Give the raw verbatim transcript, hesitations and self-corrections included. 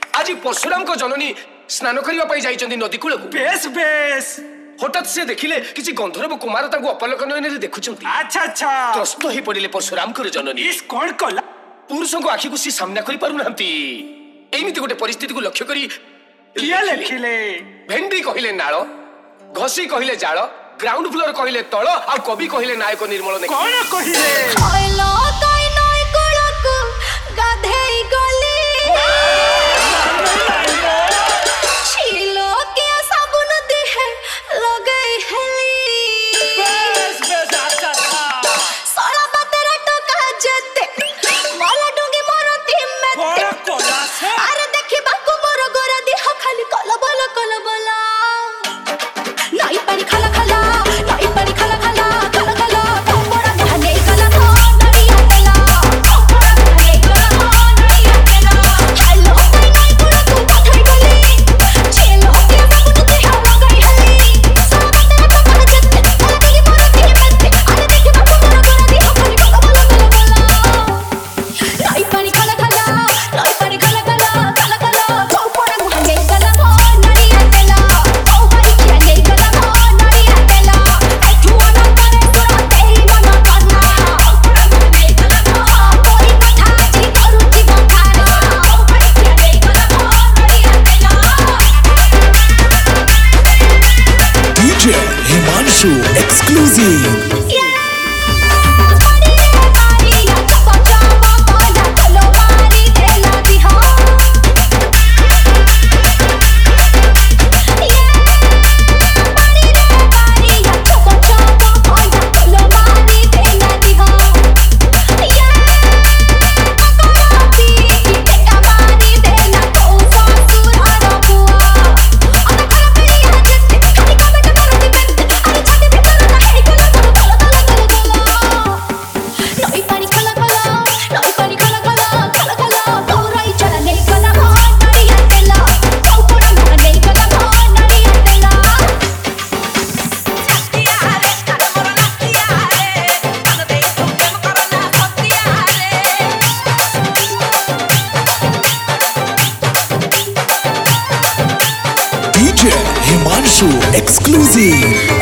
आज परशुराम को जननी स्नान करने जाइछन्ती नदी कूल को। बेस बेस हठात से देखिले किसी गंधर्व कुमार तांको अपलक नयन देखुछन्ती। अच्छा अच्छा त्रस्त होई पड़िले परशुराम को जननी। इस कौन कला पुरुषों को आखि को सी सामना करि पारु नांती। एमिति गोटे परिस्थिति को लक्ष्य करी किया लिखिले भेंडी कहिले नाळ, घसी कहिले जाळ, ग्राउंड फ्लोर कहिले तळ, आ कवि कहिले नायक निर्मल ने। कौन कहिले आइलो ताई नय कोळक गाधेई गली छिलो के साबुन देहे लगई हेली। बेस बेस अच्छा अच्छा सोला बतेरा टका जेते मला डोंगी मरती में कौन कला से अरे देखि बाकु मोर गोरा देह खाली कल बल कल बल नाई पानी खाला खाला नाई पानी खाला खाला खाला खाला कोपड़ा भागे कला तो नड़िया तेला कोपड़ा भागे कला तो नड़िया तेला हेलो ताई नाई कोड़ा तू पठाई गली चलो के साबुन देह लगई हली सोला बतेरा टका जेते मला डोंगी मरती में अरे देखि बाकु मोर गोरा देह खाली कल बल कल बल नाई पानी खाला खाला नाई पानी खाला खाला खाला खाला कोपड़ा भागे कला तो नड़िया तेला कोपड़ी किया नहीं कला तो नड़िया तेला एठुआना करे तोरा तेरी मना करना कोपड़ा भागे कला तो कोई कथा जी करूची बखाना कोपड़ी किया नहीं कला तो नड़िया तेला D J Himanshu exclusive. D J Himanshu exclusive.